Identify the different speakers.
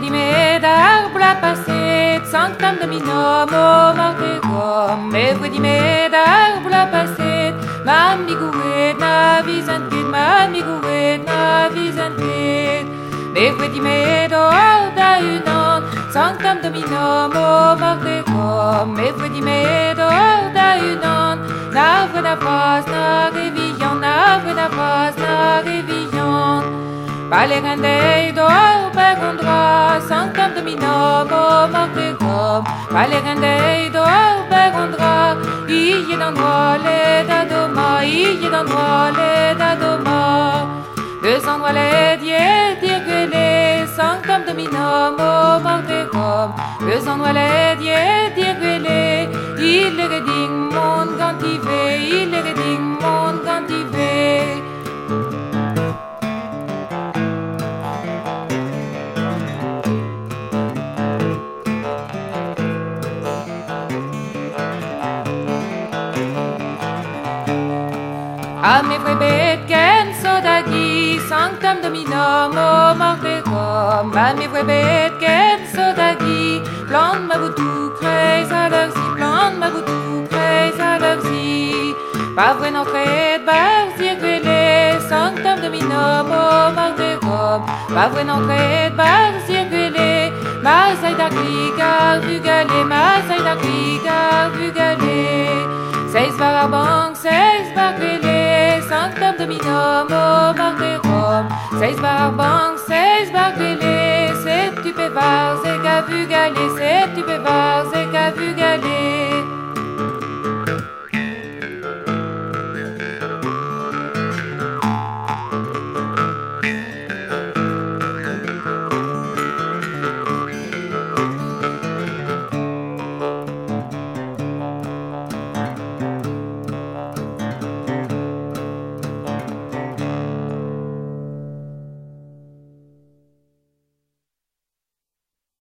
Speaker 1: di me d'arbla passet, sanctam dominum o martegum. Me voi di me d'arbla passet, mammi guet na visantet, mammi guet na visantet. Me voi di me d'or da unan, sanctam dominum o martegum. Me voi di me d'or da unan, navre na vras na réveillant, navre na vras na réveillant. Palerandei d'or berondra, sanctam dominum o martegum. Palerandei d'or berondra, ille d'endroit les d'adoma, ille d'endroit les d'adoma. Deux endroits les dirguelés, sanctam dominum o martegum. Deux endroits les dirguelés, il est reding mon gantivé, il est reding mon gantivé. A me vrebet ken sodagi, sanctam dominum o martegum. A me vrebet ken sodagi, plan ma boutou kreis a l'avzi, plan ma boutou kreis a l'avzi. Pa vren entret bar zirvele, sanctam dominum o martegum. Pa vren entret bar zirvele, ma zaida krigar vugale, ma zaida krigar vugale. Seis bar bank, seis bar grele, sanctam dominum o martegum. Seis bar bank, seis bar grele, sept tu peux var, zega vugale, sept tu peux var, zega vugale.